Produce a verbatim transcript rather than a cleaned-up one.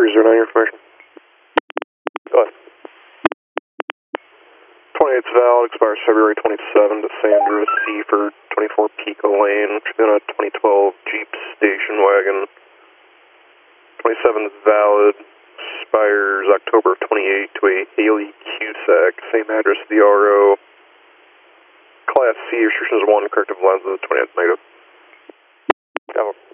three zero nine, your information. Go ahead. twenty-eighth valid, expires February twenty-seventh to Sandra Seaford, twenty-four Pico Lane, should be on a twenty twelve Jeep station wagon. twenty-seventh valid, expires October twenty-eighth to a Haley Cusack, same address, the R O. Class C, restrictions one, corrective lenses, twenty-ninth negative. Bravo.